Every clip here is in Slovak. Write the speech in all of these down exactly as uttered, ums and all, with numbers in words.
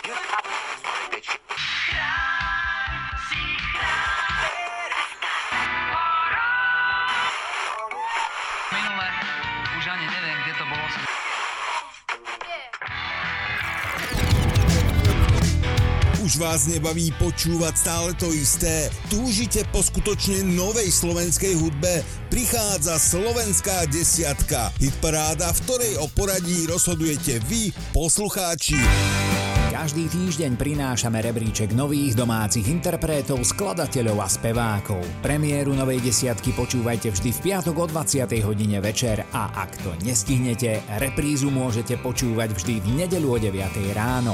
Minule, už ani neviem, kde to bolo. Už vás nebaví počúvať stále to isté? Túžite po skutočne novej slovenskej hudbe? Prichádza Slovenská desiatka. Hitparáda, v ktorej o poradí rozhodujete vy, poslucháči. Každý týždeň prinášame rebríček nových domácich interpretov, skladateľov a spevákov. Premiéru novej desiatky počúvajte vždy v piatok o dvadsiatej hodine večer a ak to nestihnete, reprízu môžete počúvať vždy v nedeľu o deviatej ráno.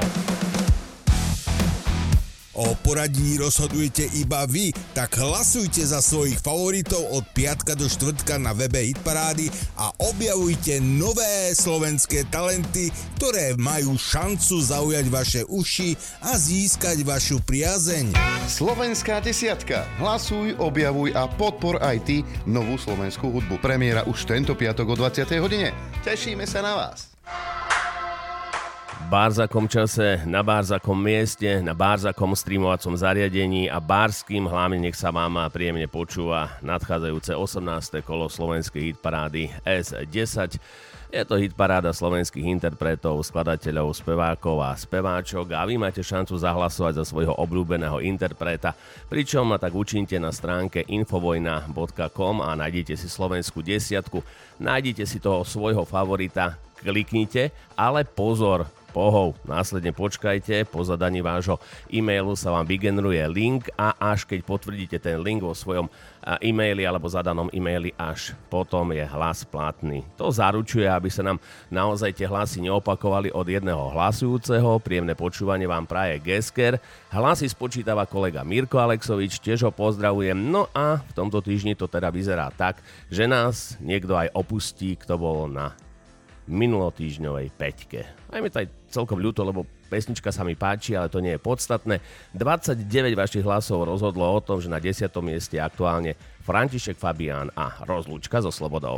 O poradí rozhodujete iba vy, tak hlasujte za svojich favoritov od piatka do štvrtka na webe Hitparády a objavujte nové slovenské talenty, ktoré majú šancu zaujať vaše uši a získať vašu priazeň. Slovenská desiatka. Hlasuj, objavuj a podpor aj ty novú slovenskú hudbu. Premiéra už tento piatok o dvadsiatej hodine. Tešíme sa na vás. V bárzakom čase, na bárzakom mieste, na bárzakom streamovacom zariadení a bárským hlavne nech sa vám príjemne počúva nadchádzajúce osemnáste kolo slovenskej hitparády es desať. Je to hitparáda slovenských interpretov, skladateľov, spevákov a speváčok a vy máte šancu zahlasovať za svojho obľúbeného interpreta, pričom tak učínte na stránke infovojna bodka com a nájdete si slovenskú desiatku, nájdete si toho svojho favorita, kliknite, ale pozor, pohov, následne počkajte, po zadaní vášho e-mailu sa vám vygeneruje link a až keď potvrdíte ten link vo svojom e-maili alebo zadanom e-maili, až potom je hlas platný. To zaručuje, aby sa nám naozaj tie hlasy neopakovali od jedného hlasujúceho. Príjemné počúvanie vám praje Gesker. Hlasy spočítava kolega Mirko Alexovič, tiež ho pozdravujem. No a v tomto týždni to teda vyzerá tak, že nás niekto aj opustí, kto bol na minulotýždňovej peťke. Aj mi to aj celkom ľúto, lebo pesnička sa mi páči, ale to nie je podstatné. dvadsaťdeväť vašich hlasov rozhodlo o tom, že na desiatom mieste je aktuálne František Fabián a Rozlúčka so slobodou.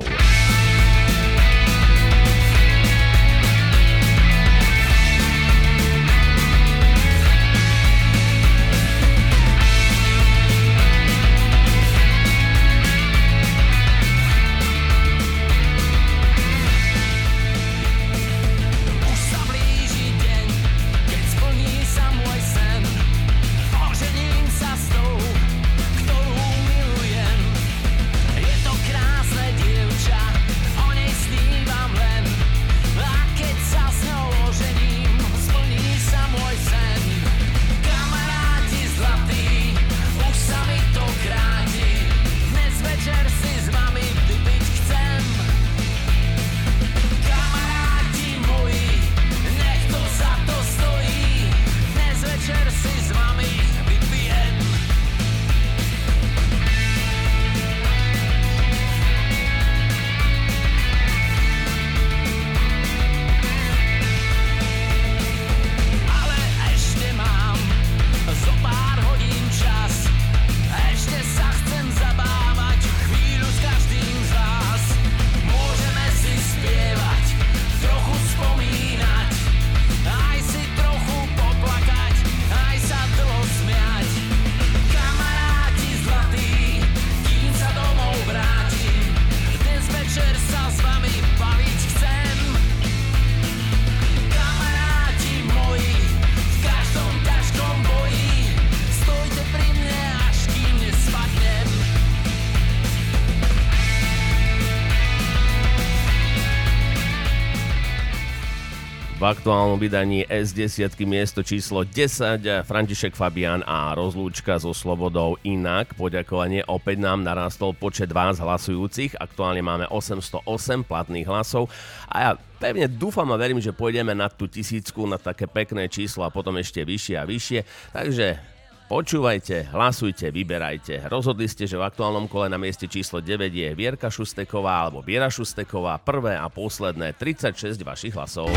V aktuálnom vydaní es desať miesto číslo desať František Fabián a Rozlúčka so slobodou. Inak poďakovanie, opäť nám narastol počet vás hlasujúcich, aktuálne máme osemstoosemn platných hlasov a ja pevne dúfam a verím, že pôjdeme na tú tisícku, na také pekné číslo a potom ešte vyššie a vyššie, takže počúvajte, hlasujte, vyberajte. Rozhodli ste, že v aktuálnom kole na mieste číslo deväť je Vierka Šusteková alebo Viera Šusteková, prvé a posledné tridsaťšesť vašich hlasov.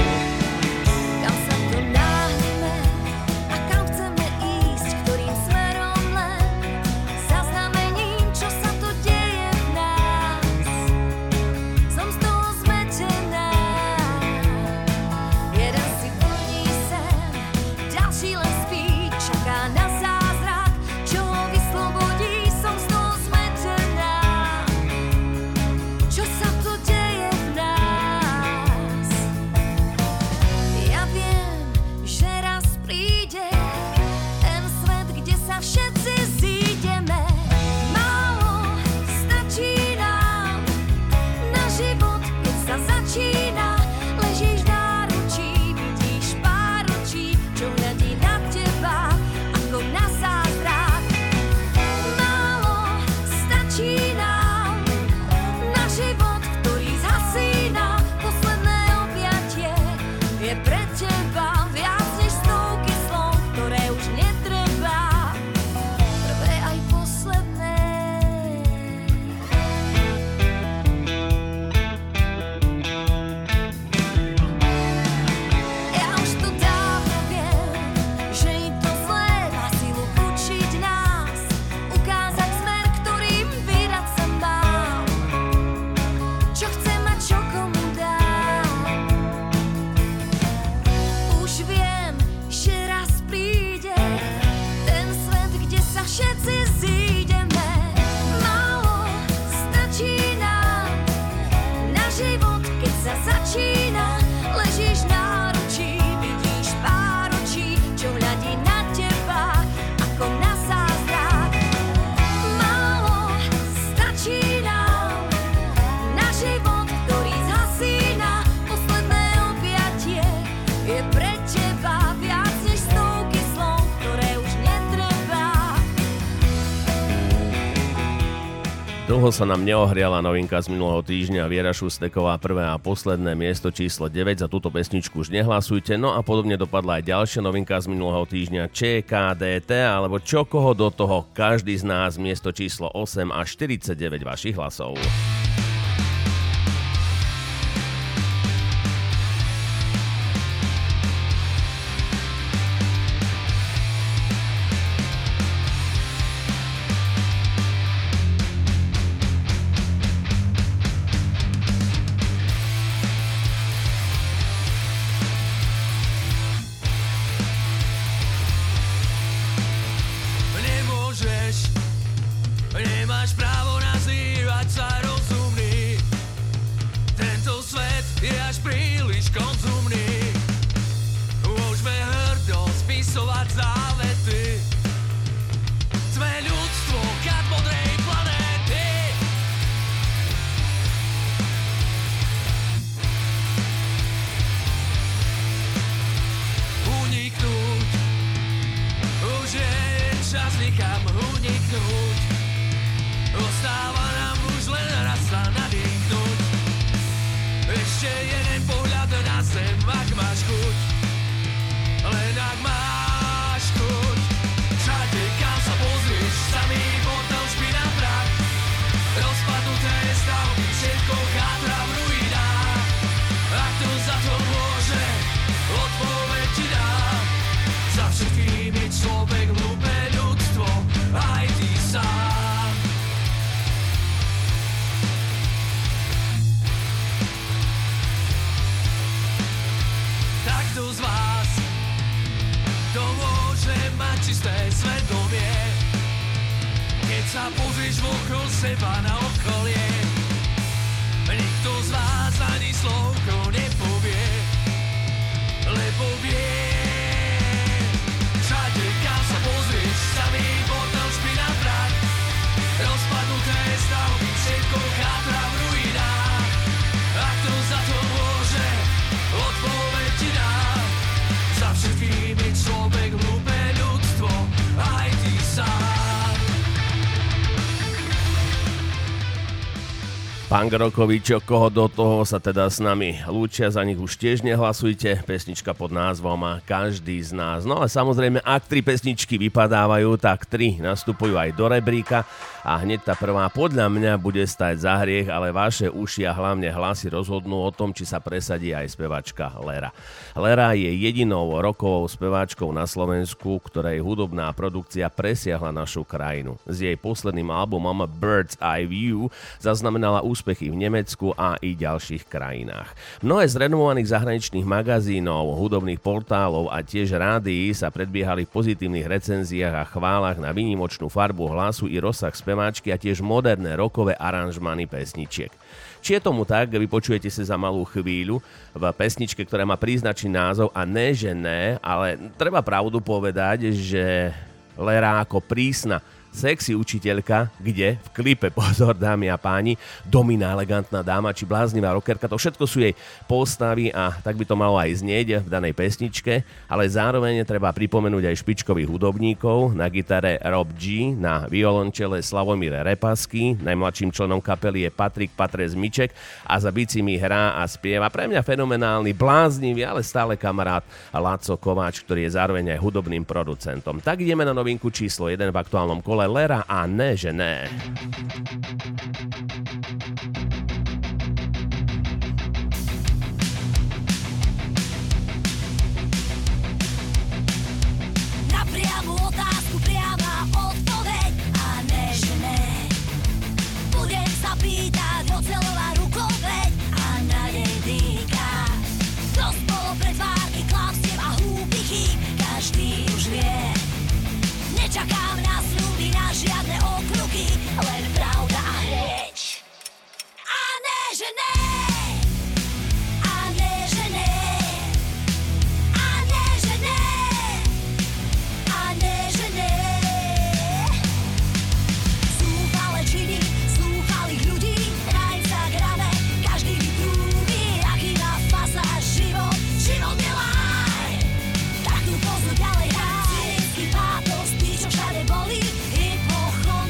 Kam sa to náhneme a kam chceme ísť, ktorým smerom len zaznamením, čo sa to deje v nás. Som z toho zmetená. Jeden si plní sen, ďalší Dlho sa nám neohriala novinka z minulého týždňa, Viera Šusteková, prvé a posledné miesto číslo deväť, za túto pesničku už nehlasujte. No a podobne dopadla aj ďalšia novinka z minulého týždňa, Č K D T, alebo Čo koho do toho, každý z nás, miesto číslo osem a štyridsaťdeväť vašich hlasov. Punk rockovi, Čo koho do toho, sa teda s nami lúčia, za nich už tiež nehlasujte, pesnička pod názvom Každý z nás. No ale samozrejme, ak tri pesničky vypadávajú, tak tri nastupujú aj do rebríka a hneď tá prvá podľa mňa bude stať za hriech, ale vaše uši a hlavne hlasy rozhodnú o tom, či sa presadí aj spevačka Lera. Lera je jedinou rockovou speváčkou na Slovensku, ktorej hudobná produkcia presiahla našu krajinu. S jej posledným albumom Bird's Eye View zaznamenala úspechy v Nemecku a i ďalších krajinách. Mnohé z renomovaných zahraničných magazínov, hudobných portálov a tiež rádií sa predbiehali v pozitívnych recenziách a chválach na výnimočnú farbu hlasu i rozsah speváčky a tiež moderné rockové aranžmany pesničiek. Či je tomu tak, vypočujete sa za malú chvíľu v pesničke, ktorá má príznačný názov a ne, že ne, ale treba pravdu povedať, že Lera ako prísna sexy učiteľka, kde v klipe, pozor dámy a páni, Domina elegantná dáma či bláznivá rockerka, to všetko sú jej postavy a tak by to malo aj znieť v danej pesničke, ale zároveň treba pripomenúť aj špičkových hudobníkov, na gitare Rob G, na violončele Slavomír Repasky, najmladším členom kapely je Patrik Patrez Miček a za bicimi hrá a spieva pre mňa fenomenálny, bláznivý, ale stále kamarát Laco Kováč, ktorý je zároveň aj hudobným producentom. Tak ideme na novinku číslo jeden v aktuálnom kole Lera a ne, že ne. Na priamu otázku priama odpoveď a ne, že ne. Budem sa pýtať, oceľová rukoveď a na nej dýka. Dosť bolo pretvárky, klamstiev a hlúpych chýb, každý už vie. Nečakám na sľuby, na žiadne okruhy, len pravda a hreč. A ne, že ne. A ne, že ne. A ne, že ne. A ne, že ne. Zúfale činy, zúfalých ľudí na Instagrame, každý vytrúbi, aký má fasáž život, život nelaj. Tak tu poznú ďalej hraj. Cynický pátos, tí, čo všade boli, hypochondri.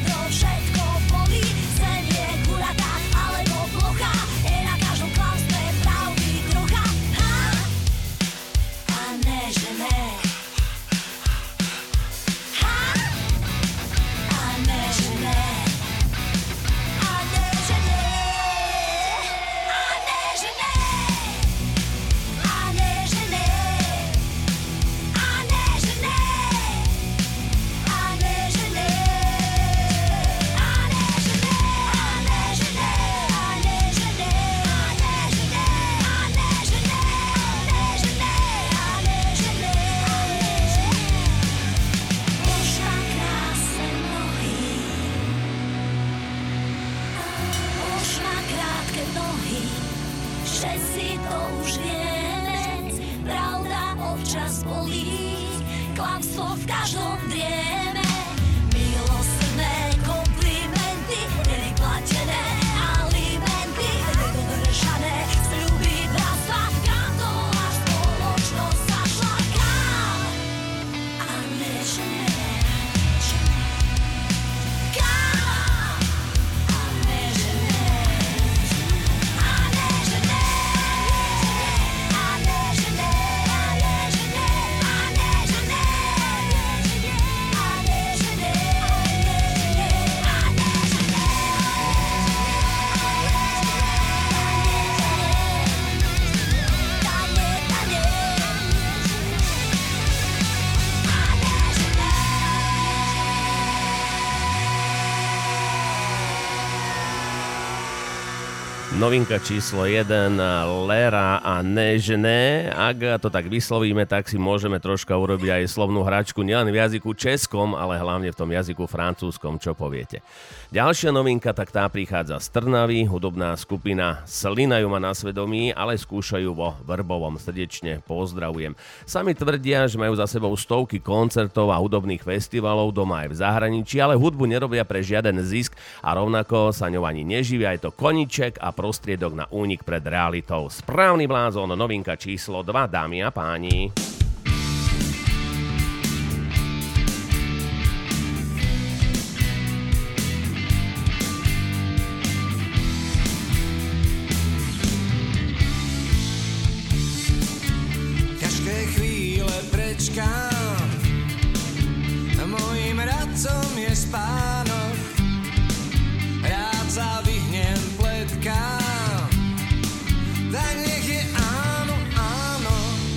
občas bolí, klamstvo v každom drieme. Milosrdné komplimenty, nevyplatené alimenty, nedodržané sľuby bratstva, kam to až spoločnosť zašla, kam a nežne. Novinka číslo jeden, Lera a Nežné. Ak to tak vyslovíme, tak si môžeme troška urobiť aj slovnú hračku nielen v jazyku českom, ale hlavne v tom jazyku francúzskom, čo poviete. Ďalšia novinka, tak tá prichádza z Trnavy, hudobná skupina Slina ju má na svedomí, ale skúšajú vo Vrbovom. Srdečne pozdravujem. Sami tvrdia, že majú za sebou stovky koncertov a hudobných festivalov doma aj v zahraničí, ale hudbu nerobia pre žiaden zisk a rovnako sa ňou ani neživia. Je to koníček a prostriedok na únik pred realitou. Správny blázon, novinka číslo dva, dámy a páni. Ťažké chvíle prečkám, mojím radcom je spánok, rád sa vyhnem pletkám, tak nech je áno, áno.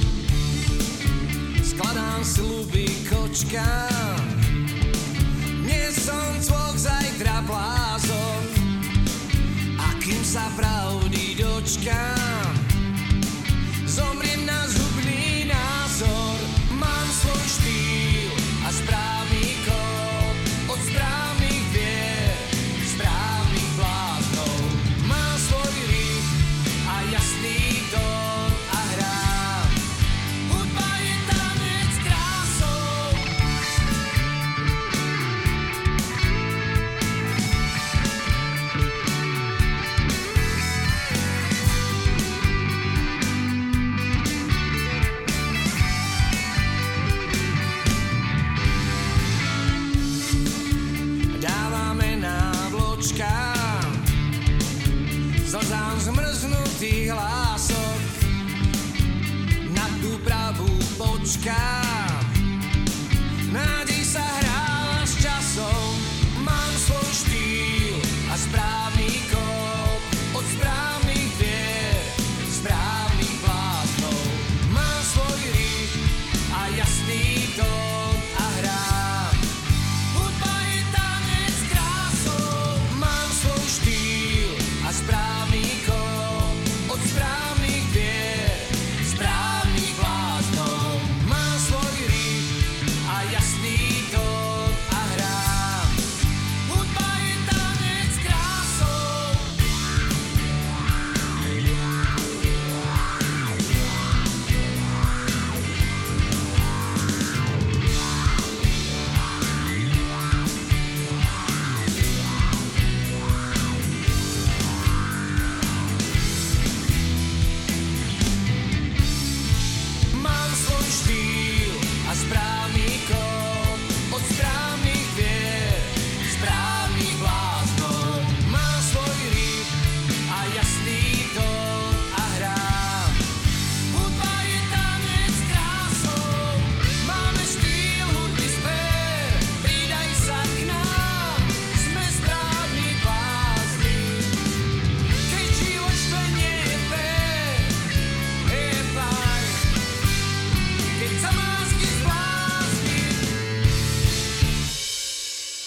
Skladám sľuby kočkám, dnes som cvoch, zajtra blázon, a kým sa pravdy dočkám, zomriem na zhubný názor. Mám svoj štýl a správny kód od správnych vier, správnych bláznov. Mám svoj rytm a jasný tón a hrám. Hudba je tanec krásou. Dávame návločkám, slzám zmrznutých hlások, na tú pravú počkám, nádej sa hráva s časom. Mám svoj štýl a správny kód od správnych vier, správnych bláznov. Mám svoj rytm a jasný tón a hrám. Hudba je tanec krásou. Mám svoj štýl a správny kód od správnych vier, správnych bláznov. Mám svoj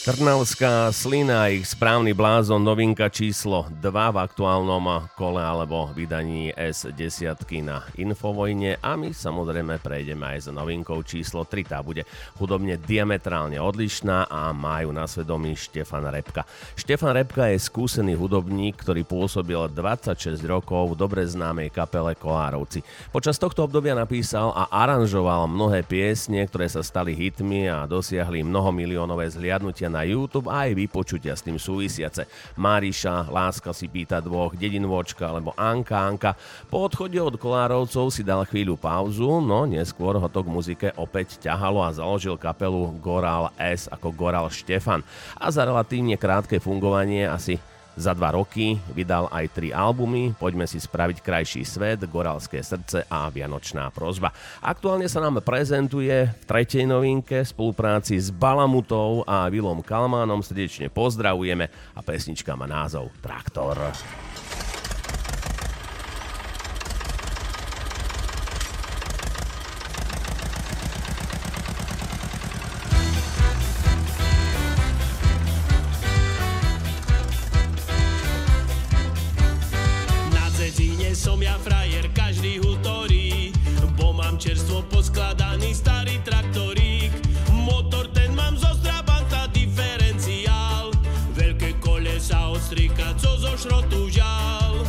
Trnavská slina, ich správny blázon, novinka číslo dva v aktuálnom kole alebo vydaní es desať na Infovojne a my samozrejme prejdeme aj s novinkou číslo tri. Tá bude hudobne diametrálne odlišná a majú na svedomí Štefan Repka. Štefan Repka je skúsený hudobník, ktorý pôsobil dvadsaťšesť rokov v dobre známej kapele Kolárovci. Počas tohto obdobia napísal a aranžoval mnohé piesne, ktoré sa stali hitmi a dosiahli mnohomiliónové zhliadnutia na YouTube a aj vypočutia s tým súvisiace. Máriša, Láska si pýta dvoch, Dedinvočka alebo Anka Anka. Po odchode od Kolárovcov si dal chvíľu pauzu, no neskôr ho to k muzike opäť ťahalo a založil kapelu Goral S ako Goral Štefan. A za relatívne krátke fungovanie asi za dva roky vydal aj tri albumy. Poďme si spraviť Krajší svet, Goralské srdce a Vianočná prosba. Aktuálne sa nám prezentuje v tretej novinke v spolupráci s Balamutou a Vilom Kalmánom. Srdečne pozdravujeme a pesnička má názov Traktor. Som ja frajer, každý hutorí, bo mám čerstvo poskladaný starý traktorík. Motor ten mám zo Strabanta diferenciál, veľké kolesa od strika, co zo šrotu žal.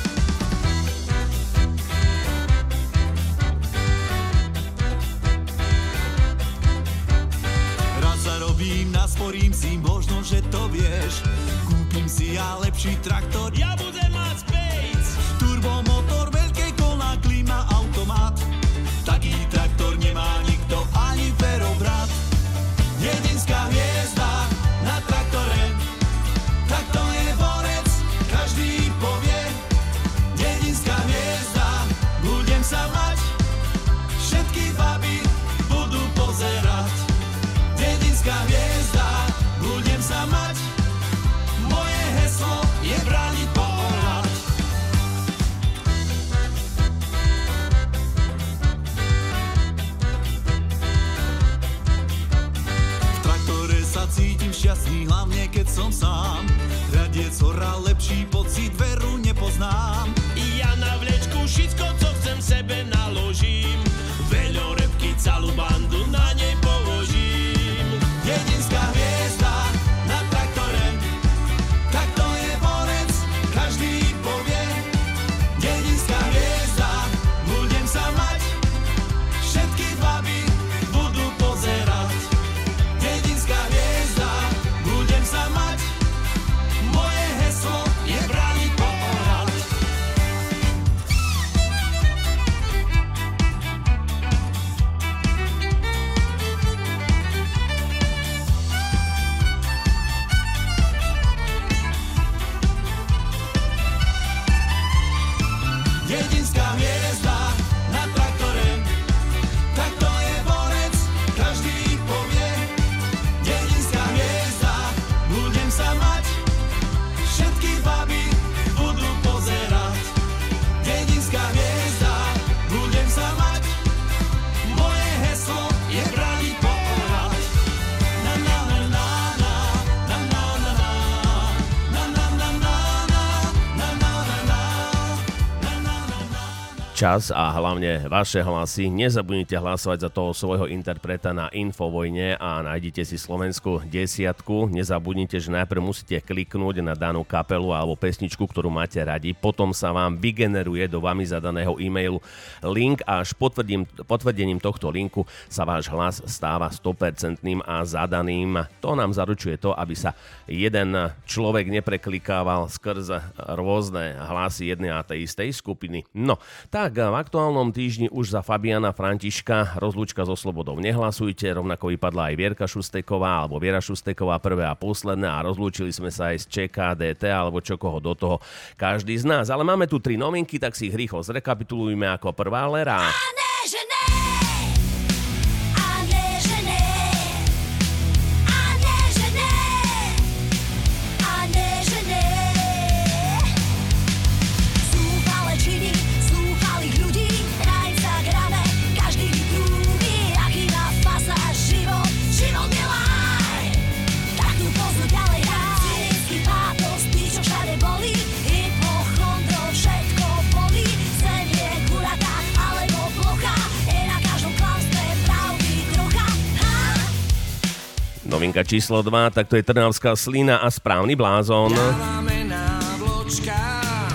Raz sa robím, nasporím si, možno, že to vieš. Kúpim si ja lepší traktor, ja budem mať Space. Turbomotor, veľké kola, klíma, automat. Taký traktor nemá nikto, ani Ferobrat. Jedinská hviezda na traktore, tak to je borec, každý povie. Jedinská hviezda, budem sa mať, všetky baby budú pozerať. Jedinská hviezda, budem sa mať, moje heslo je brániť pohľad. Cítim šťastný, hlavne keď som sám. Radiec hora, lepší pocit, veru nepoznám. I ja na vlečku všetko, co chcem, sebe naložím. Veľorepky, celú bandu na nej položím. Jedinská hviezda na traktore, tak to je borec, každý povie. Jedinská hviezda, budem sa mať, všetky baby budú pozerať. Jedinská hviezda, budem sa mať, moje heslo je brániť pohľad. Jedinská hviezda na traktore, tak to je borec, každý povie. Jedinská hviezda, budem sa mať, všetky baby budú pozerať. Jedinská hviezda, budem sa mať, moje heslo je brániť pohľad. Na na na na na, na na na na, na na na na na, na na na na, na na na na. Čas a hlavne vaše hlasy. Nezabudnite hlasovať za toho svojho interpreta na Infovojne a nájdite si slovenskú desiatku. Nezabudnite, že najprv musíte kliknúť na danú kapelu alebo pesničku, ktorú máte radi. Potom sa vám vygeneruje do vami zadaného e-mailu link a až potvrdím, potvrdením tohto linku sa váš hlas stáva sto percent a zadaným. To nám zaručuje to, aby sa jeden človek nepreklikával skrz rôzne hlasy jednej a tej istej skupiny. No, tak v aktuálnom týždni už za Fabiana Františka rozlúčka so slobodou nehlasujte, rovnako vypadla aj Vierka Šusteková alebo Viera Šusteková prvé a posledné a rozlúčili sme sa aj z ČKDT alebo čo koho do toho každý z nás. Ale máme tu tri novinky, tak si ich rýchlo zrekapitulujme. Ako prvá Lera. Život, život nelaj, tak tu Novinka číslo dva, tak to je Trnavská Slina a Správny blázon. Dávame nábločkám,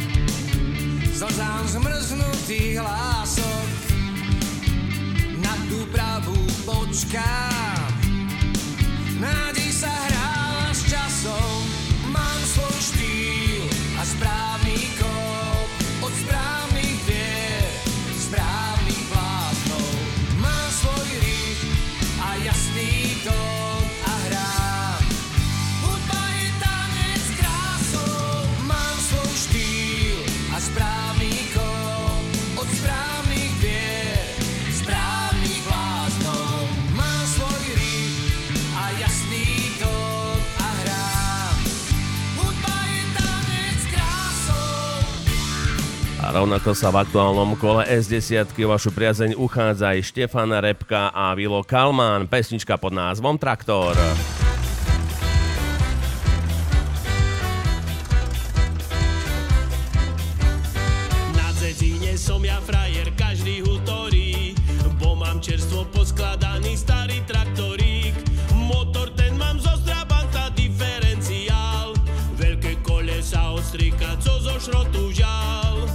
slzám zmrznutých hlások, na tú pravú počkám. Nádej sa hrála s časom, mám svoj štýl a správny kód, od správnych vier, správnych bláznov. Mám svoj riff a jasný tón a hrám. Hudba je tanec krásou, mám svoj štýl a správny kód, od správnych vier, správnych bláznov. Mám svoj riff a jasný tón a hrám. Hudba je tanec krásou. A rovnako sa v aktuálnom kole es desať o vašu priazeň uchádza aj Štefan Repka a Vilo Kalmán. Pesnička pod názvom Traktor. Na cecíne som ja frajer, každý hutorí, bo mám čerstvo poskladaný starý traktorík. Motor ten mám zo Strabanta diferenciál, veľké kolesa od strika, co zo šrotu žal.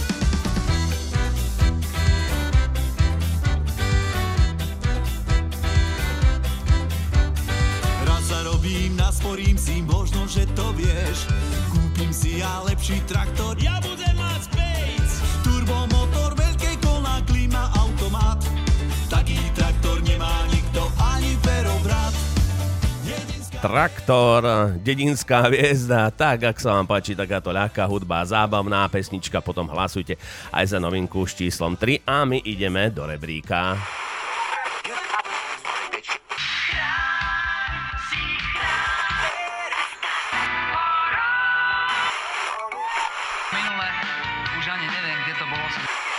Raz sa robím, nasporím si, možno, že to vieš. Kúpim si ja lepší traktor, Ja budem mať Spejc, turbomotor, veľké koná, klíma, automat. Taký traktor nemá nikto, ani ferobrat. Jedinská... Traktor, dedinská hviezda, tak ak sa vám páči takáto ľahká hudba, zábavná pesnička, potom hlasujte aj za novinku s číslom tri a my ideme do rebríka. Minule už ani neviem, kde to bolo.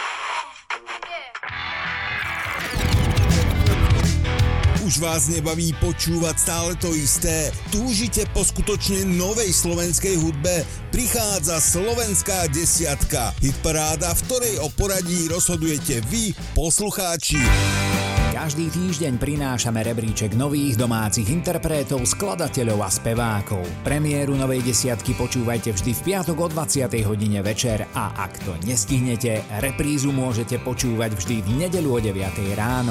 Už vás nebaví počúvať stále to isté? Túžite po skutočne novej slovenskej hudbe? Prichádza Slovenská desiatka. Hitparáda, v ktorej o poradí rozhodujete vy, poslucháči. Každý týždeň prinášame rebríček nových domácich interpretov, skladateľov a spevákov. Premiéru novej desiatky počúvajte vždy v piatok o dvadsiatej hodine večer a ak to nestihnete, reprízu môžete počúvať vždy v nedeľu o deviatej ráno.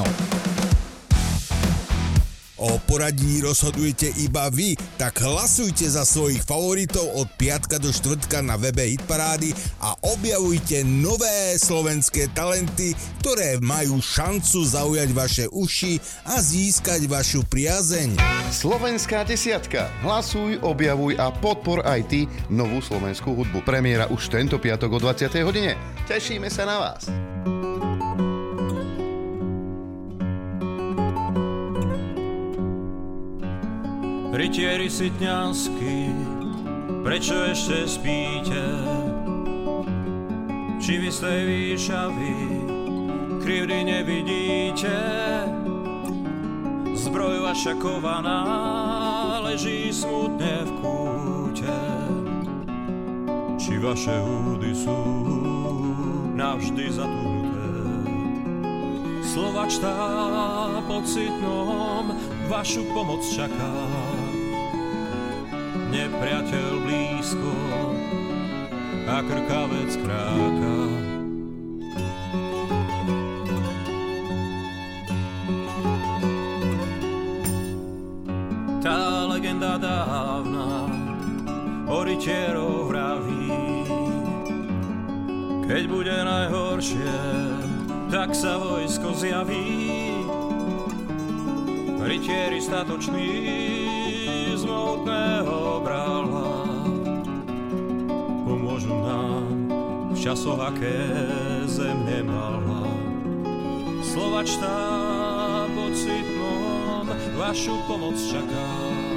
O poradí rozhodujete iba vy, tak hlasujte za svojich favoritov od piatka do štvrtka na webe Hitparády a objavujte nové slovenské talenty, ktoré majú šancu zaujať vaše uši a získať vašu priazeň. Slovenská desiatka. Hlasuj, objavuj a podpor aj ty novú slovenskú hudbu. Premiéra už tento piatok o dvadsiatej hodine. Tešíme sa na vás. Rytieri sitňanskí, prečo ešte spíte? Či vy z tej výšavy krivdy nevidíte? Zbroj vaša kovaná leží smutne v kúte. Či vaše údy sú navždy zatuhnuté? Slovačtá pocitnom vašu pomoc čaká. Nepriateľ blízko a krkavec kráka. Tá legenda dávna o rytierov vraví, keď bude najhoršie, tak sa vojsko zjaví. Rytieri statoční z mohutného brala pomôžu nám v časoch, aké zem nemala. Slovačtá pocitnom vašu pomoc čaká.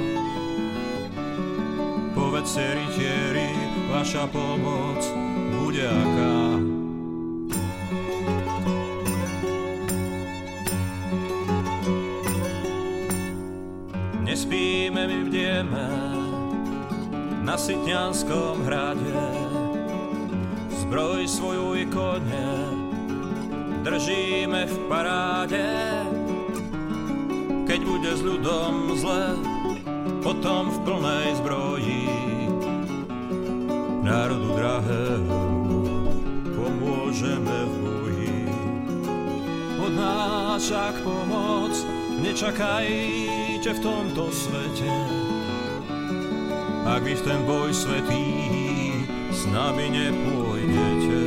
Povedzte rytieri, vaša pomoc bude aká. Nespíme, my bdieme na Sitňanskom hrade. Zbroj svoju i kone držíme v paráde. Keď Keď bude s ľudom zle, potom v plnej zbroji národu drahému pomôžeme v boji. Od nás však pomoc nečakajte v tomto svete. Ak vy v ten boj svätý s nami nepôjdete.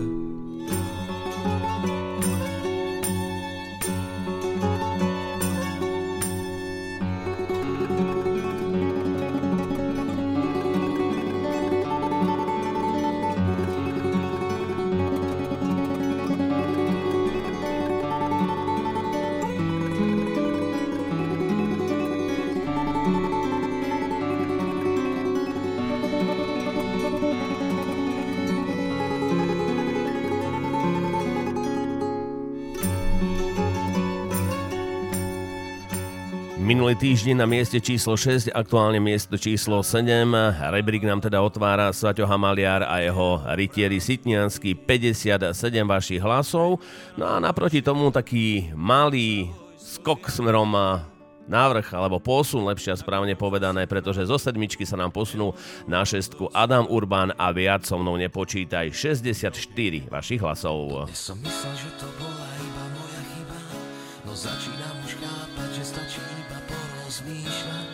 Minulý týždeň na mieste číslo šesť, aktuálne miesto číslo sedem. Rebrík nám teda otvára Saťo Hamaliar a jeho rytieri Sitniansky, päťdesiatsedem vašich hlasov. No a naproti tomu taký malý skok smerom návrh, alebo posun, lepšie a správne povedané, pretože zo sedmičky sa nám posunú na šestku Adam Urban a Viac so mnou nepočítaj, šesťdesiatštyri vašich hlasov. Dnes som myslel, že to bola iba moja chyba, no začínam už chápať, že stačí iba porozmýšľať.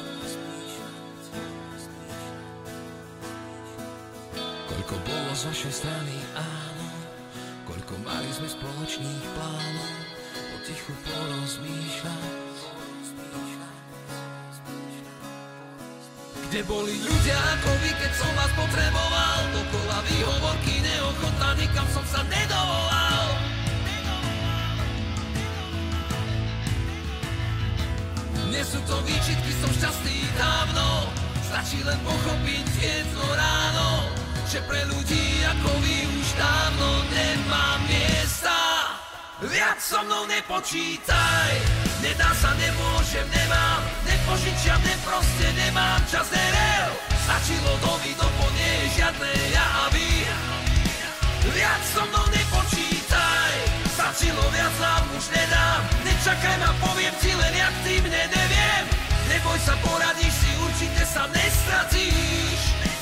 Koľko bolo z vašej strany áno, koľko mali sme spoločných plánov, potichu porozmýšľať. Kde boli ľudia ako vy, keď som vás potreboval? Dokola výhovorky, neochota, nikam som sa nedovolal. Nie sú to výčitky, som šťastný dávno. Stačí len pochopiť jedno ráno, že pre ľudí ako vy už dávno nemám miesta. Viac so mnou nepočítaj, nedá sa, nemôžem, nemám, nepožičiam, neproste nemám čas, nerev. Stačilo doby, dopo nie je žiadne ja a vy. Viac so mnou nepočítaj, stačilo, viac nám už nedám. Nečakaj ma, poviem ti len jak ty mne, neviem. Neboj sa, poradíš si, určite sa nestratíš.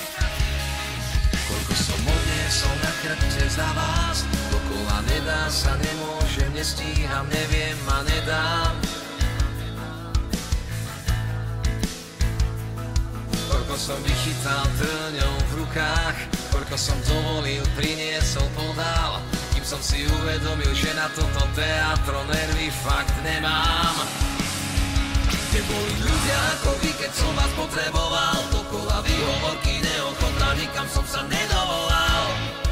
Koľko som odniesol na chrbte za vás, dokola nedá sa, nemôžem, nestíham, neviem a nedám. Koľko som vychytal trňou v rukách, koľko som dovolil, priniesol, podal, kým som si uvedomil, že na toto teatro nervy fakt nemám. Kde boli ľudia ako vy, keď som vás potreboval? Dokola výhovorky, neochota, nikam som sa nedovolal.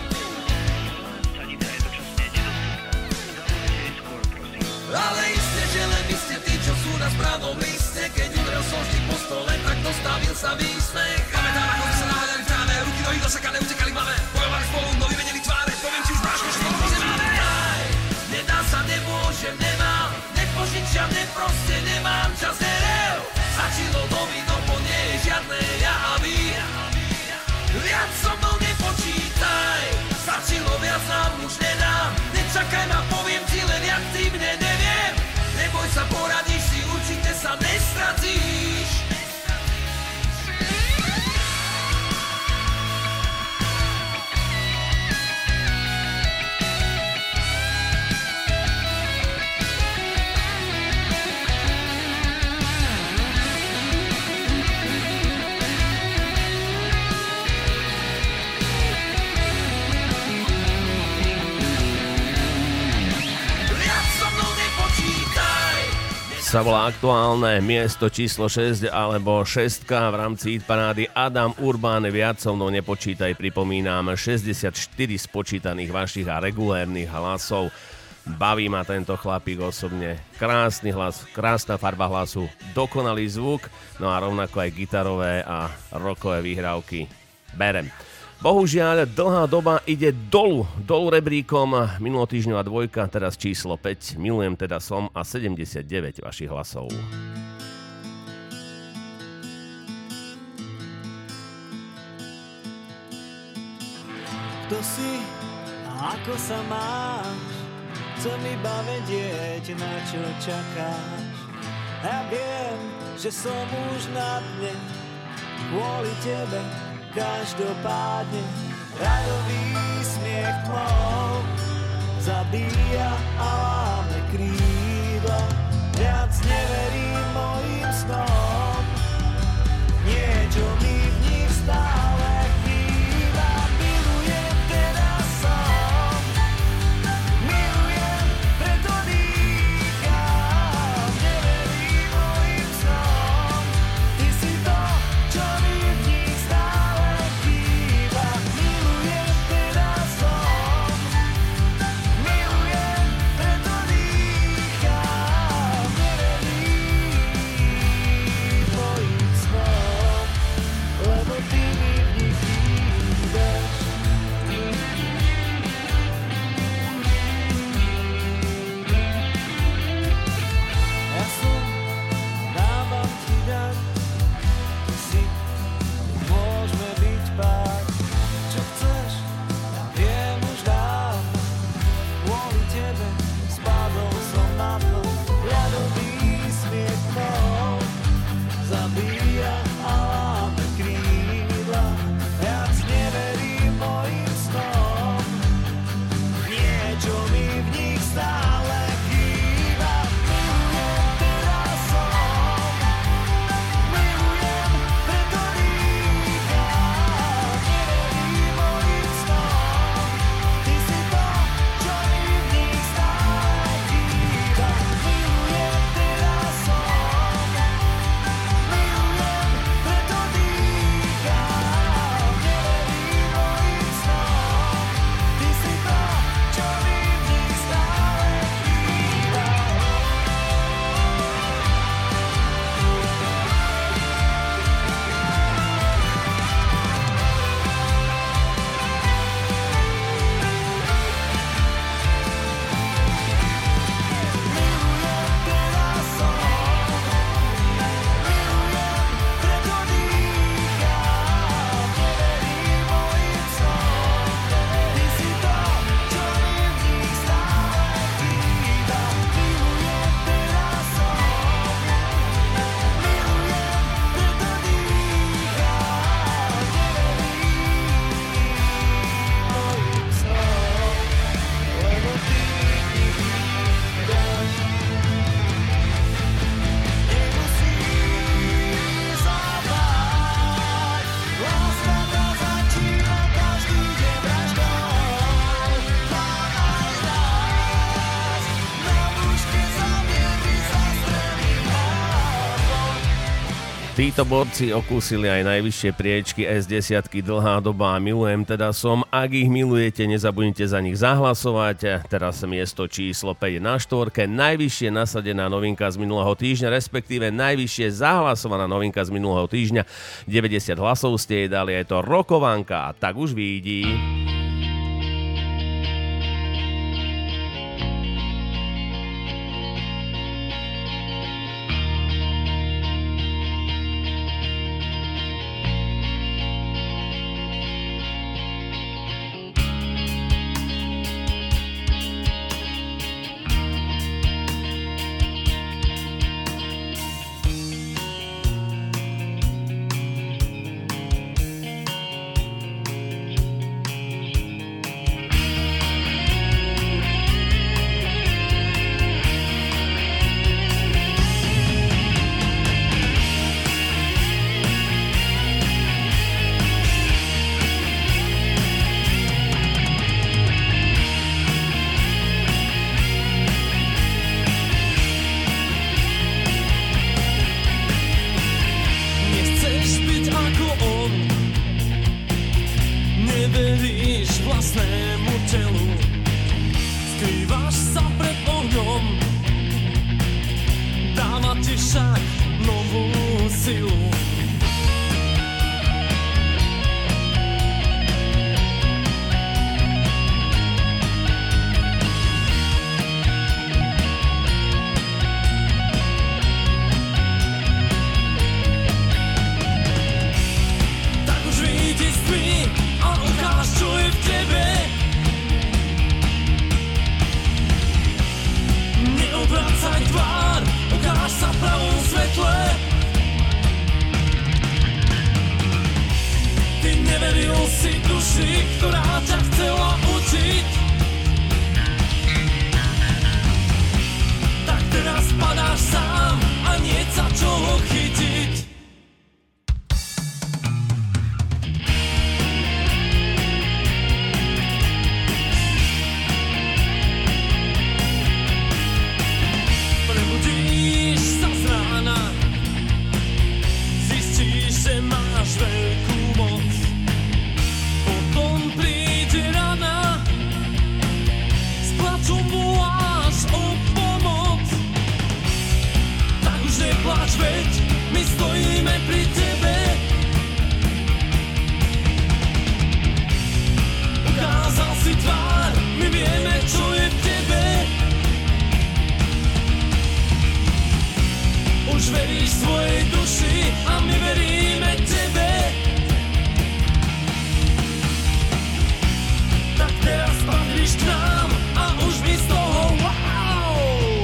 Ale iste, že len vy ste tí, čo sú na správnom liste. Keď udrel som vždy po stole, tak dostavil sa výsmech. Pamätám, ako by sa naháľali v tráve, ruky nohy dosekané, utekali v hlave. Bojovali spolu, no vymenili tváre, poviem ti už máš, že spolu nemáme. Nedá sa, nemôžem, nemám, nepožičiam, neproste nemám čas, nerev. Stačilo doby, dopo nie je žiadne ja a vy. Viac so mnou nepočítaj, stačilo, viac nám už nedám. Nečakaj ma, poviem ti len jak ty mne, neviem. Neboj sa, poradíš si, určite sa nestratíš. Sa volá aktuálne miesto číslo šesť alebo šestka v rámci hitparády Adam Urban, Viac so mnou nepočítaj, pripomínam šesťdesiatštyri spočítaných vašich a regulérnych hlasov. Baví ma tento chlapík osobne, krásny hlas, krásna farba hlasu, dokonalý zvuk, no a rovnako aj gitarové a rockové výhrávky berem. Bohužiaľ, dlhá doba ide dolu, dolu rebríkom, minulotýždňová dvojka, teraz číslo päť, Milujem teda som a sedemdesiatdeväť vašich hlasov. Kto si a ako sa máš? Chcem iba vedieť, na čo čakáš. Ja viem, že som už na dne, kvôli tebe každopádne. Radový smiech tmou zabíja a láme krídla. Viac neverím mojim snom, niečo mi v nich stále chýba. Milujem, teraz som, milujem, preto dýcham. Neverím mojim snom, ty si to, čo mi v nich stále chýba. Milujem, teraz som, milujem, preto dýcham. Neverím mojim snom, lebo ty mi v nich chýbaš. Ja som, dávam ti daň, ty si, môžeme byť pár. Čo chceš, ja viem už dávno, kvôli tebe spadol som na dno. Ľadový smiech tmou zabíja a láme krídla. Viac neverím mojim snom, niečo mi v nich stále chýba. Milujem, teraz som, milujem, preto dýcham. Neverím mojim snom, ty si to, čo mi v nich stále chýba. Milujem, teraz som, milujem, preto dýcham. Neverím mojim snom, ty si to, čo mi v nich stále chýba. Milujem, teraz som, milujem, preto dýcham. Neverím mojim snom, ty si to, čo mi v nich stále chýba. Milujem, teraz som, milujem, preto dýcham. Neverím mojim snom, lebo ty mi v nich chýbaš. Nemusíš zabáť, láska tá začína každý deň vraždou. Má aj nás, na lúžke zaviedli zastreleným hlavou. Títo borci okúsili aj najvyššie priečky es desať Dlhá doba a Milujem, teda som. Ak ich milujete, nezabudnite za nich zahlasovať. Teraz miesto číslo päť na štvorke. Najvyššie nasadená novinka z minulého týždňa, respektíve najvyššie zahlasovaná novinka z minulého týždňa. deväťdesiat hlasov ste jej dali, je to Rokovanka a Tak už vidí. vlastnému telu. Skrývaš sa pred ohňom, dáva ti však novú silu. Tak už vítězství a ukáž, čo je v tebe. Neobracaj tvár, ukáž sa pravou neveril si duši, ktorá ťa chcela učiť. Tak teraz padáš sám a nie sa čoho chytiť. Prebudíš sa z rána, zistíš, že máš veľkú moc. Potom príde rana, s plačom voláš o pomoc. Tak už nepláč, veď my stojíme pri tebe. Ukázal si tvár, my vieme, čo je v tebe. Už veríš svojej duši a my veríme tebe. Tak teraz patríš k nám a už my z toho wow!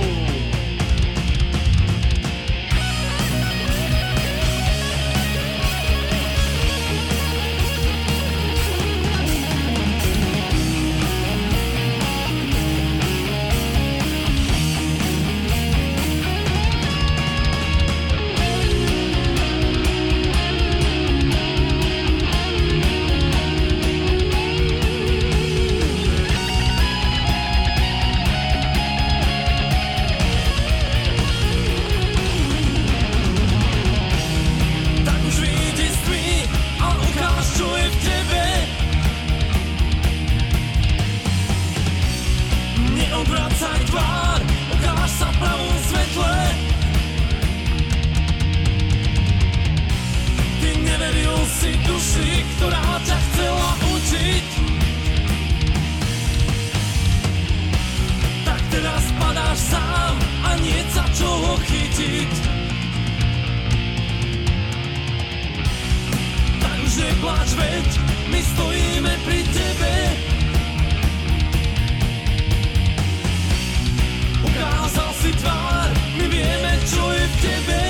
Neodvracaj tvár, ukáž sa v pravom svetle. Ty neveril si duši, ktorá ťa chcela učiť. Tak teraz padáš sám a nie sa čoho chytiť. Tak už nepláč, veď my stojíme pri tebe. Ukázal si tvár, my vieme, čo je v tebe.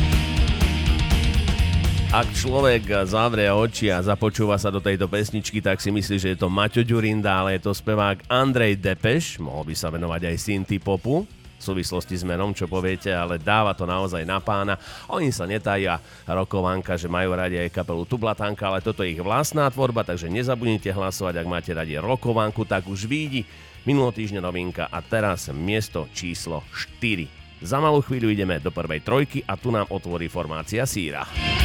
Ak človek zavrie oči a započúva sa do tejto pesničky, tak si myslí, že je to Maťo Ďurinda, ale je to spevák Andrej Depeš. Mohol by sa venovať aj synthie popu v súvislosti s menom, čo poviete, ale dáva to naozaj na pána. Oni sa netajia rokovanka, že majú radi aj kapelu Tublatanka, ale toto je ich vlastná tvorba, takže nezabudnite hlasovať, ak máte radi rokovanku, tak už vidí minulotýždňa novinka a teraz miesto číslo štyri. Za malú chvíľu ideme do prvej trojky a tu nám otvorí formácia Síra.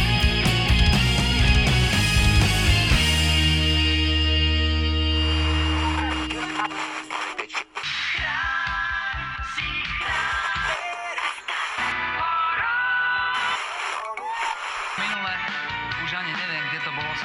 Minule, už ani neviem, kde to bolo.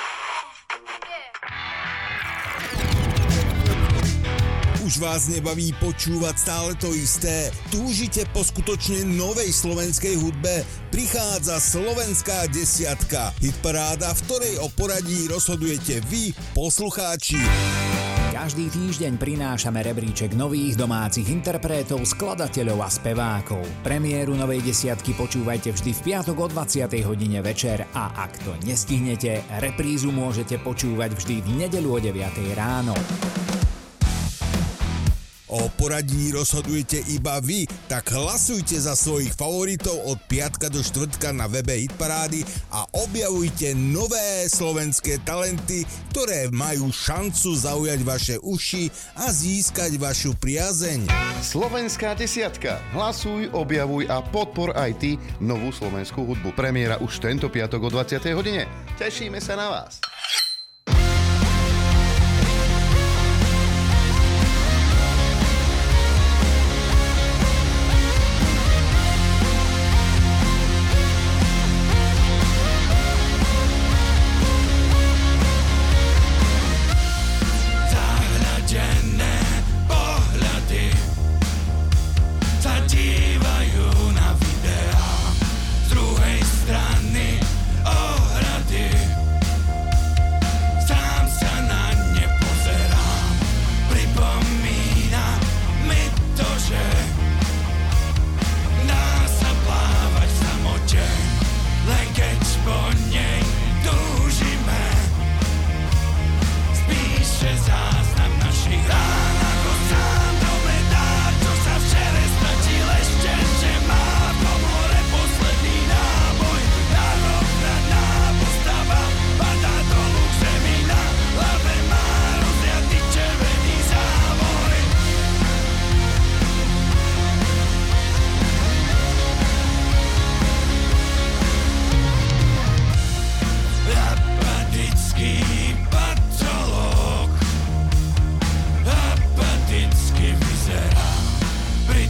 Už vás nebaví počúvať stále to isté? Túžite po skutočne novej slovenskej hudbe? Prichádza Slovenská desiatka. Hitparáda, v ktorej o poradí rozhodujete vy, poslucháči. Každý týždeň prinášame rebríček nových domácich interpretov, skladateľov a spevákov. Premiéru novej desiatky počúvajte vždy v piatok o dvadsiatej hodine večer a ak to nestihnete, reprízu môžete počúvať vždy v nedeľu o deviatej ráno. O poradí rozhodujete iba vy, tak hlasujte za svojich favoritov od piatka do štvrtka na webe Hitparády a objavujte nové slovenské talenty, ktoré majú šancu zaujať vaše uši a získať vašu priazeň. Slovenská desiatka. Hlasuj, objavuj a podpor aj ty novú slovenskú hudbu. Premiéra už tento piatok o dvadsiatej hodine. Tešíme sa na vás. Strany ohrady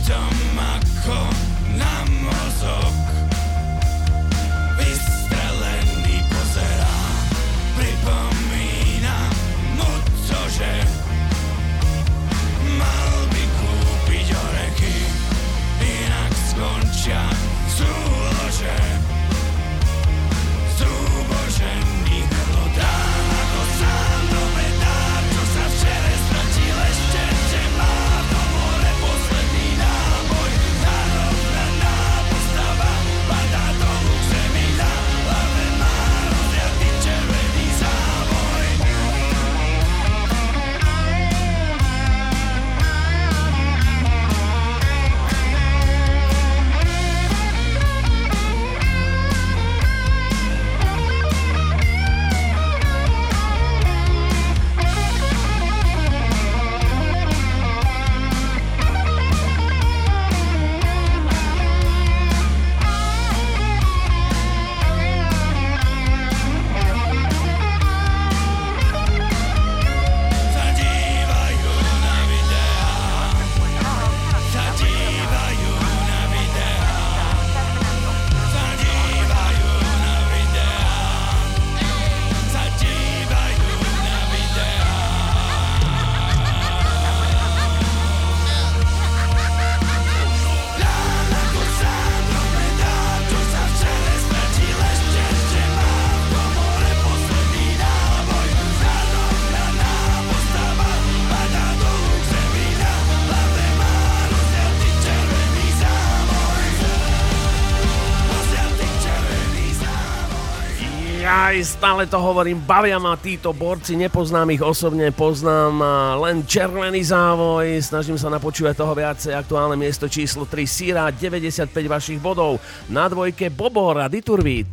som ako na mozog. Vystrelený pozerá, pripomína mu to, že mal by kúpiť orechy, inak skončia v súlože. Zúbožený melodrán, ako sám novedár, čo sa včere stratil ešte, že má to more posledný náboj. Narovnaná postava padá dolu k zemi, na hlave má rozriatý červený závoj. Zadívajú na videá, zadívajú na videá, zadívajú na videá, zadívajú na videá. Dám ako sám novedár, čo sa včere stratil ešte, že má v komore posledný náboj. Narovnaná postava padá dolu k zemi, na hlave má rozriatý červený závoj. Rozriatý červený závoj. Jaj, stále to hovorím, bavia ma títo borci, nepoznám ich osobne, poznám a, len červený závoj, snažím sa napočúvať toho viacej. Aktuálne miesto číslo tri Síra, deväťdesiatpäť vašich bodov, na dvojke Bobor a Diturbit.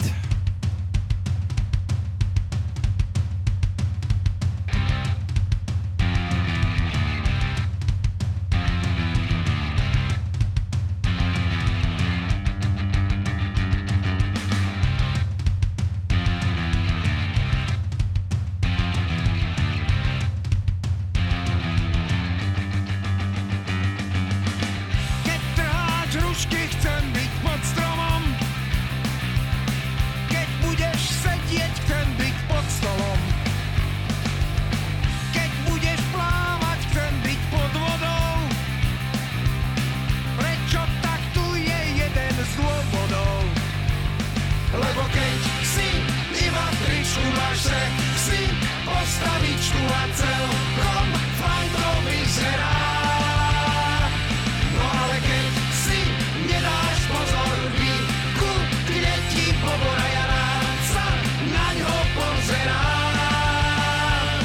Keď trháš hrušky, chcem byť pod stromom. Keď budeš sedieť, chcem byť pod stolom. Keď budeš plávať, chcem byť pod vodou. Prečo tak tu je jeden z dôvodov? Lebo keď si iba v tričku máš se, si postavičku a celkom fajn to vyzerá. No ale keď si nedáš pozor, výku, kde ti pobora ja rád sa na ňo pozerám.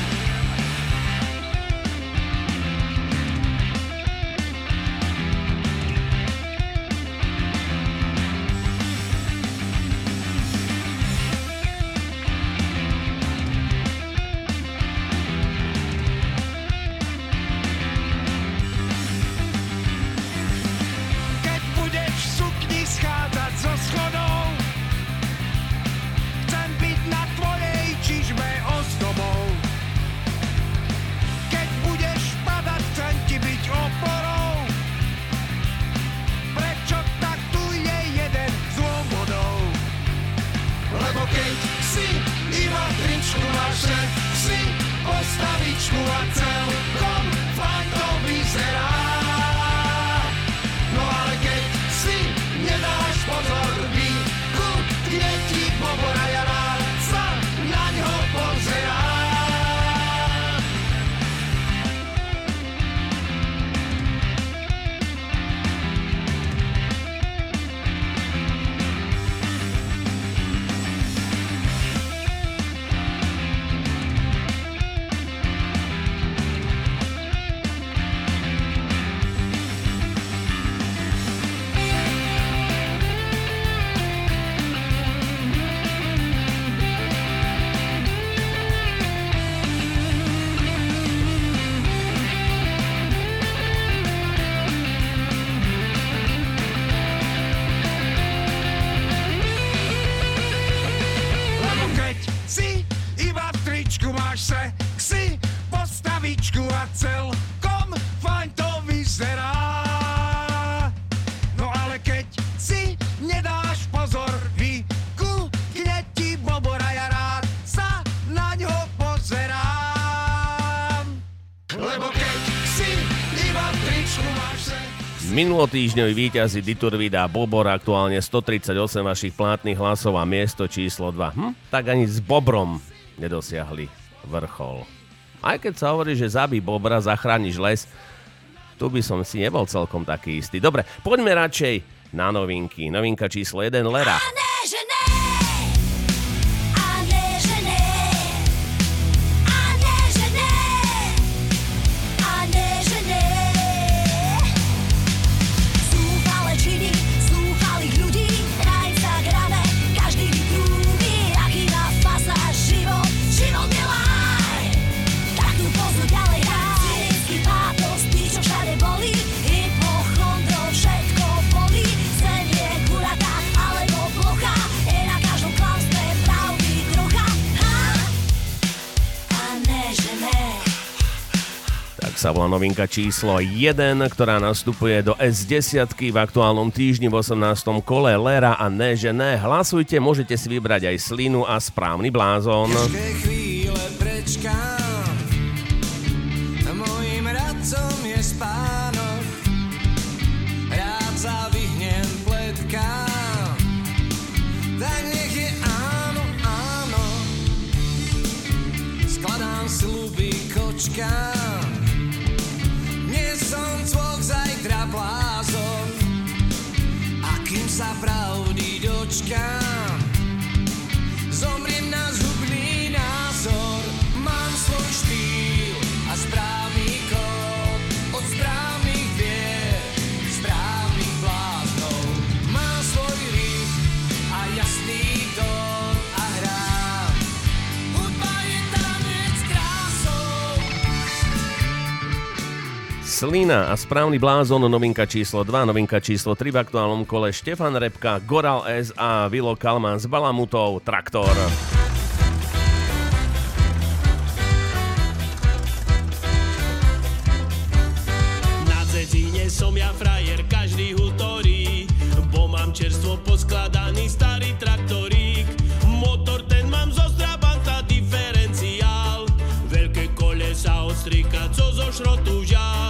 Keď budeš v sukni schádzať zo schodov, chcem byť na tvojej čižme ozdobou. Keď budeš padať, chcem ti byť oporou. Prečo tak tu je jeden z dôvodov? Lebo keď si iba v tričku máš se, si postavičku a celkom fajn to vyzerá. No ale keď si nedáš pozor, výku, kde ti pobora ja rád sa na ňo pozerám. Minulotýždňoví víťazi Diturvid a Bobor, aktuálne stotridsaťosem vašich plátnych hlasov a miesto číslo dva. Hm? Tak ani s Bobrom nedosiahli vrchol. Aj keď sa hovorí, že zabij Bobra, zachrániš les, tu by som si nebol celkom taký istý. Dobre, poďme radšej na novinky. Novinka číslo jeden, Lera. Sa volá novinka číslo jeden, ktorá nastupuje do es desať v aktuálnom týždni v osemnástom kole. Lera a Ne, že ne. Hlasujte, môžete si vybrať aj Slinu a Správny blázon. Ťažké chvíle prečkám, mojím radcom je spánok, rád sa vyhnem pletkám, tak nech je áno, áno, skladám sľuby kočkám. Som cvoch, zajtra blázon, a kým sa pravdy dočkám, zomriem na zhubný názor. Mám svoj štýl a správny kód, od správnych vier, správnych bláznov. Mám svoj rytm a jasný tón a hrám. Hudba je tanec krásou. Slina a Správny blázon, novinka číslo dva, novinka číslo tri v aktuálnom kole. Štefan Repka, Goral S a Vilo Kalman s Balamutov, Traktor. Na cecíne som ja frajer, každý hutorí, bo mám čerstvo poskladaný starý traktorík. Motor ten mám zo Strabanta diferenciál, veľké kolesa od strika, co zo šrotu žal.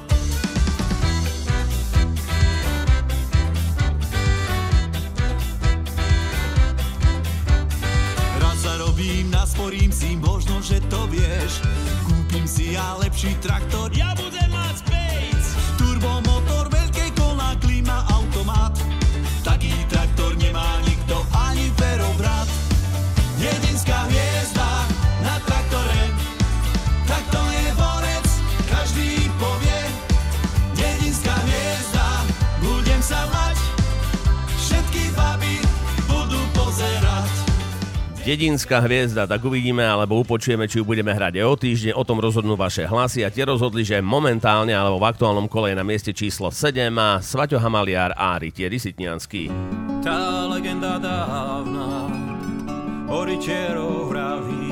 Nasporím si, možno, že to vieš. Kúpim si ja lepší traktor, ja budem mať Spejc. Turbomotor, veľké koná, klíma, automat. Taký traktor nemá nikto, ani ferobrat. Jedinská hviezda na traktore, tak to je borec, každý povie. Jedinská hviezda, budem sa mať, všetky baby budú pozerať. Dedinská hviezda, tak uvidíme, alebo upočujeme, či ju budeme hrať aj o týždeň. O tom rozhodnú vaše hlasy a tie rozhodli, že momentálne alebo v aktuálnom kole je na mieste číslo sedem a Svaťo Hamaliar a Rytieri Sitnianský. Tá legenda dávna o rytierov vraví,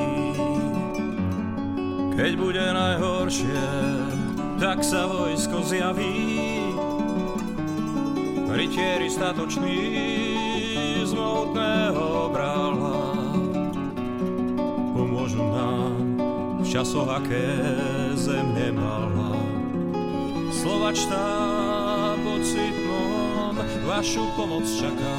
keď bude najhoršie, tak sa vojsko zjaví. Rytieri statoční z mohutného brala pomôžu nám v časoch, aké zem nemala. Slovačtá pod Sitnom vašu pomoc čaká.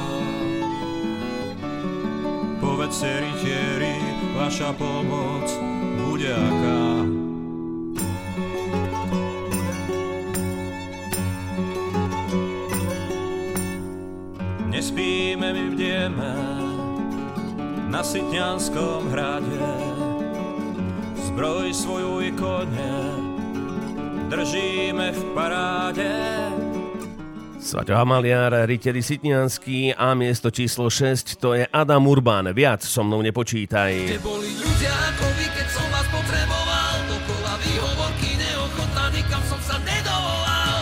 Povedzte, rytieri, vaša pomoc bude aká. Nespíme, my bdieme na Sitnianskom hrade. Zbroj svoju i kone držíme v paráde. Svaťo Hamaliar, Rytieri Sitnianský a miesto číslo šesť, to je Adam Urban. Viac so mnou nepočítaj. Kde boli ľudia ako vy, keď som vás potreboval, dokola výhovorky neochotná, nikam som sa nedovolal.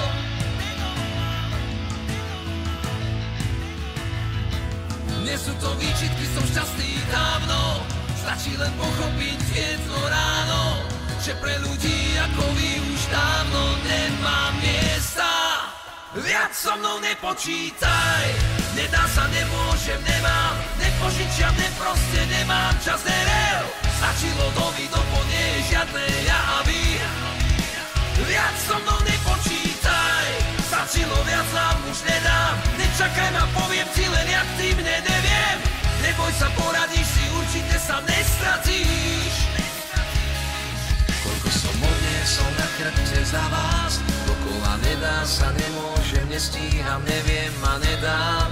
Nie sú to výčitky, som šťastný dávno, stačí len pochopiť jedno ráno, že pre ľudí ako vy už dávno nemám miesta. Viac so mnou nepočítaj, nedá sa, nemôžem, nemám, nepožičiam, neproste nemám čas, nerev. Stačilo doby, dopo nie je žiadne ja a vy. Viac so mnou nepočítaj, stačí stačilo, viac nám už nedám. Nečakaj ma, poviem ti len, jak ty mne neviem. Neboj sa, poradíš si, určite sa nestratíš. Koľko som odniesol na chrbte za vás, dokola nedá sa, nemôžem, nestíham, neviem a nedám.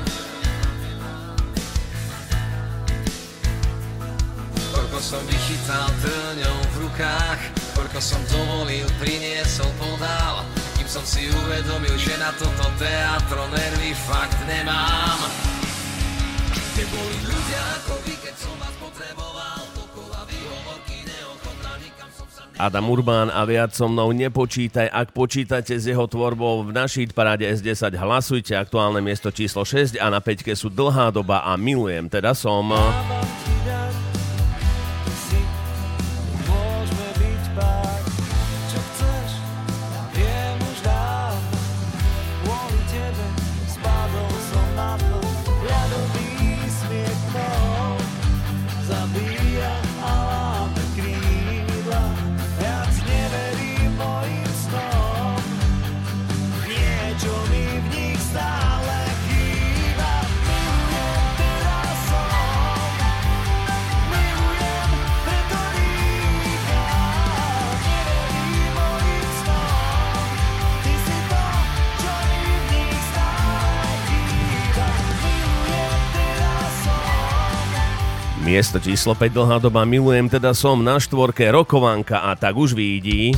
Koľko som vychytal trňou v rukách, koľko som dovolil, priniesol, podal, kým som si uvedomil, že na toto teatro nervy fakt nemám. Kde boli ľudia ako vy, keď som vás potreboval, dokola výhovorky neochotná, nikam som sa... Adam Urbán a Viac so mnou nepočítaj. Ak počítate s jeho tvorbou v našej paráde es desať, hlasujte. Aktuálne miesto číslo šesť a na päťke sú Dlhá doba a Milujem, teda som. Miesto číslo päť, Dlhá doba, Milujem, teda som. Na štvorke Rokovanka a Tak už vidí.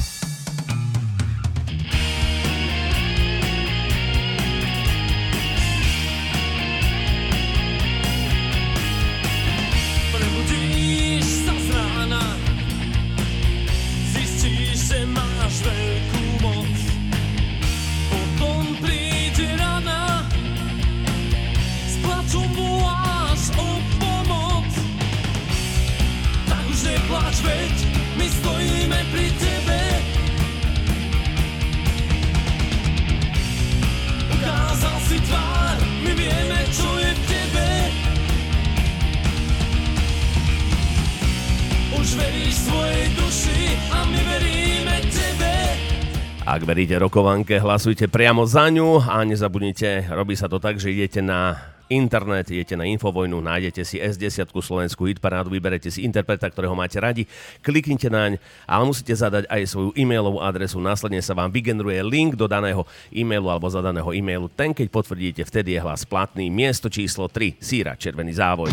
Prebudíš sa z rána, zistíš, že máš veľkú moc. Potom príde rana, s plačom voláš o pomoc. Tak už nepláč, veď my stojíme pri tebe. Ukázal si tvár, my vieme, čo je v tebe. Už veríš svojej duši a my veríme tebe. Ak veríte Rokovanke, hlasujte priamo za ňu a nezabudnite, robí sa to tak, že idete na internet, idete na Infovojnu, nájdete si es desať slovenskú hitparádu, vyberete si interpreta, ktorého máte radi, kliknite naň, ale musíte zadať aj svoju e-mailovú adresu, následne sa vám vygeneruje link do daného e-mailu alebo zadaného e-mailu. Ten, keď potvrdíte, vtedy je hlas platný. Miesto číslo tri, Síra, Červený závoj.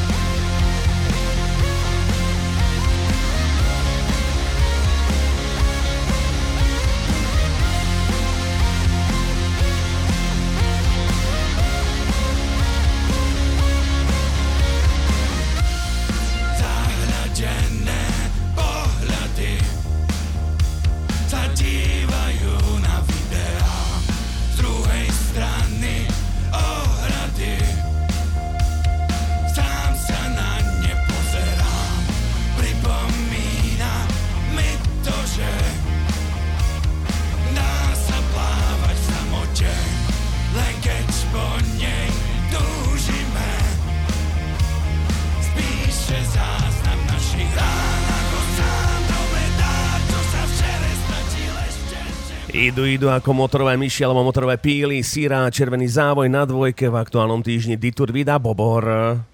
Idú, idú ako motorové myši alebo motorové píly, Síra, Červený závoj na dvojke, v aktuálnom týždni Ditur vydá Bobor.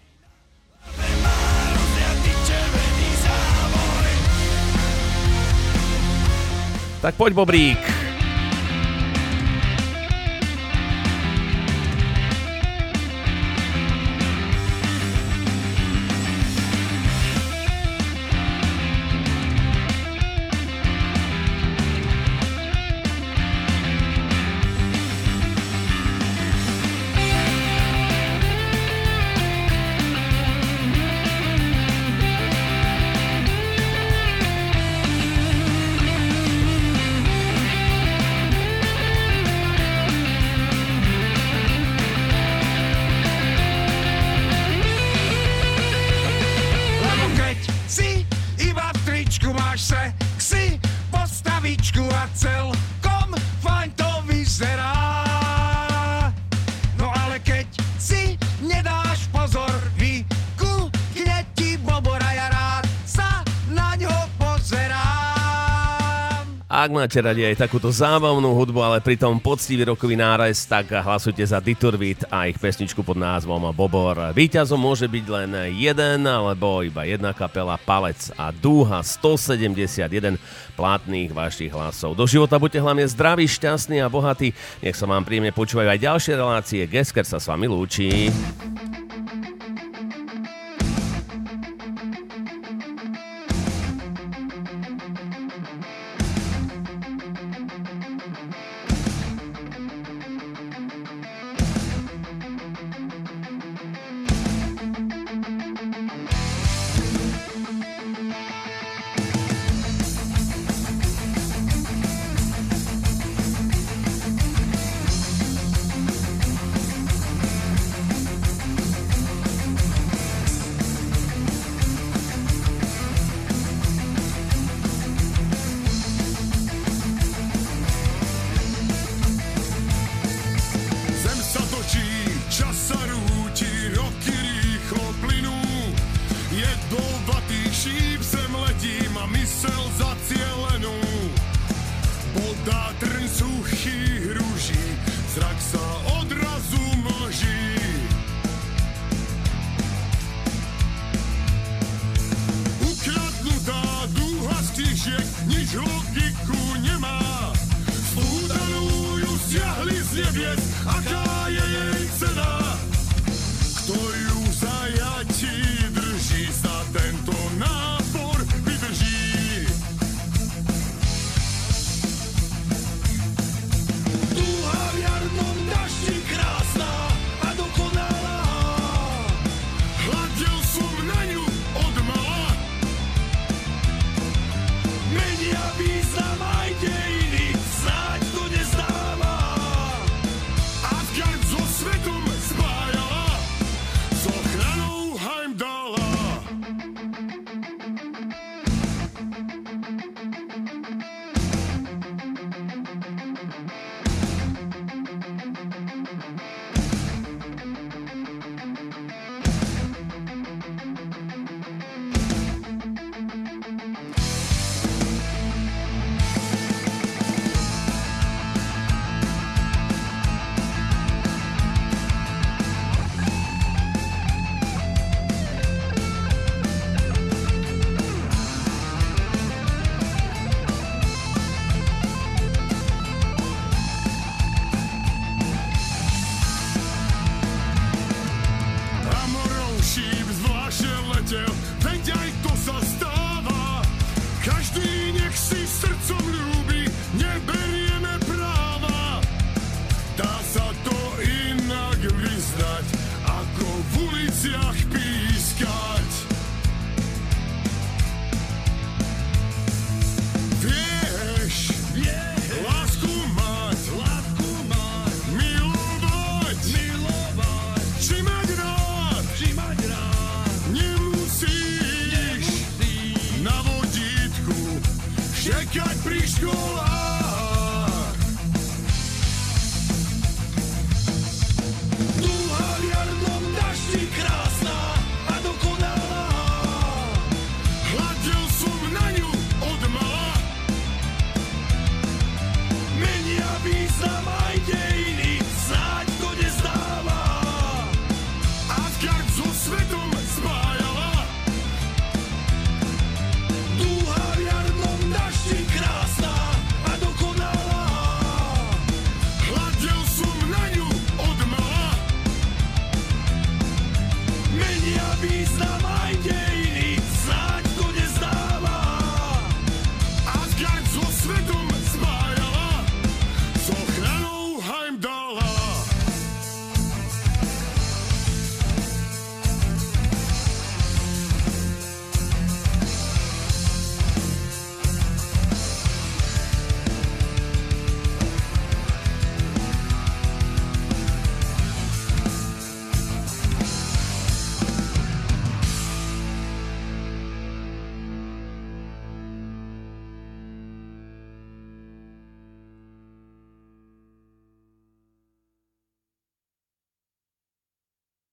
Tak poď, Bobrík. Ak máte radi aj takúto zábavnú hudbu, ale pritom poctivý rokový nárez, tak hlasujte za Diturvit a ich pesničku pod názvom Bobor. Víťazom môže byť len jeden alebo iba jedna kapela, Palec a Dúha, stosedemdesiatjeden platných vašich hlasov. Do života buďte hlavne zdraví, šťastní a bohatí. Nech sa vám príjemne počúvajú aj ďalšie relácie. Gesker sa s vami lúči. Čekať pri školách